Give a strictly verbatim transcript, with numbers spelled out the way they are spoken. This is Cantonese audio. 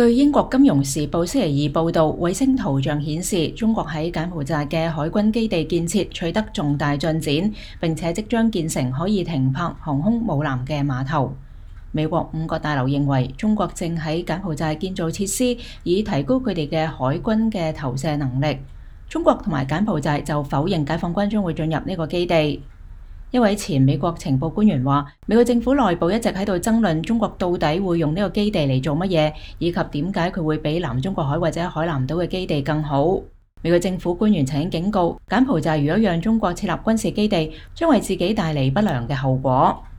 據英國金融時報星期二報導，衛星圖像顯示中國喺柬埔寨嘅海軍基地建設取得重大進展，並且即將建成可以停泊航空母艦嘅碼頭。美國五角大樓認為中國正喺柬埔寨建造設施，以提高佢哋嘅海軍嘅投射能力。中國同埋柬埔寨就否認解放軍將會進入呢個基地。一位前美國情報官員話，美國政府內部一直喺度爭論中國到底會用呢個基地嚟做乜嘢，以及點解佢會比南中國海或者海南島嘅基地更好。美國政府官員曾經警告，柬埔寨如果讓中國設立軍事基地，將為自己帶嚟不良嘅後果。